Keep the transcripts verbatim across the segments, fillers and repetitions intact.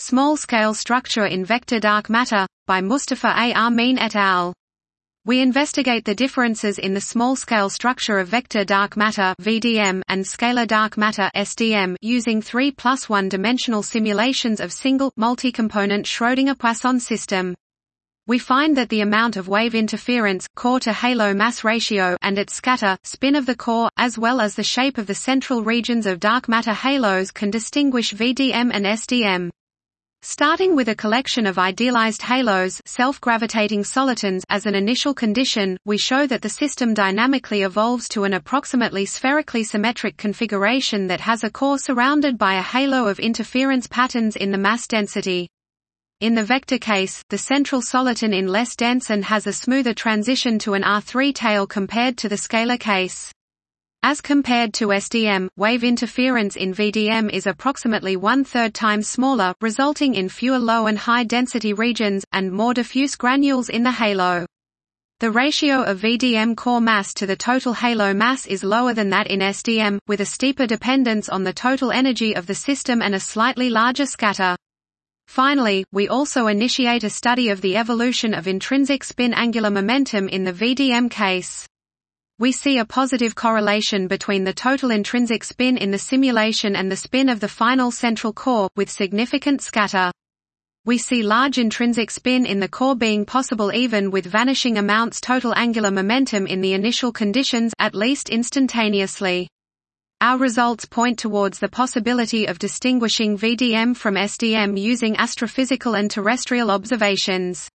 Small-scale structure in vector dark matter, by Mustafa A. Amin et al. We investigate the differences in the small-scale structure of vector dark matter (V D M) and scalar dark matter (S D M) using three plus one-dimensional simulations of single, multi-component Schrödinger-Poisson system. We find that the amount of wave interference, core-to-halo mass ratio, and its scatter, spin of the core, as well as the shape of the central regions of dark matter halos can distinguish V D M and S D M. Starting with a collection of idealized halos, self-gravitating solitons, as an initial condition, we show that the system dynamically evolves to an approximately spherically symmetric configuration that has a core surrounded by a halo of interference patterns in the mass density. In the vector case, the central soliton is less dense and has a smoother transition to an R three tail compared to the scalar case. As compared to S D M, wave interference in V D M is approximately one-third times smaller, resulting in fewer low and high-density regions, and more diffuse granules in the halo. The ratio of V D M core mass to the total halo mass is lower than that in S D M, with a steeper dependence on the total energy of the system and a slightly larger scatter. Finally, we also initiate a study of the evolution of intrinsic spin angular momentum in the V D M case. We see a positive correlation between the total intrinsic spin in the simulation and the spin of the final central core, with significant scatter. We see large intrinsic spin in the core being possible even with vanishing amounts total angular momentum in the initial conditions, at least instantaneously. Our results point towards the possibility of distinguishing V D M from S D M using astrophysical and terrestrial observations.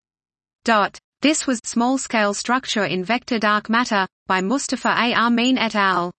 This was Small-Scale Structure in Vector Dark Matter, by Mustafa A. Amin et al.